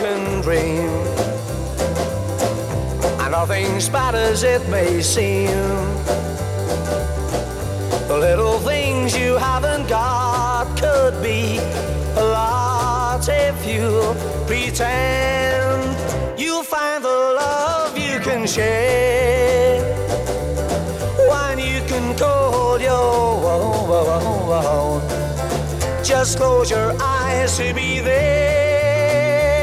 can dream. And nothing's bad as it may seem. The little things you haven't got could be a lot if you pretend. You'll find the love you can share when you can call your own. Just close your eyes to be there.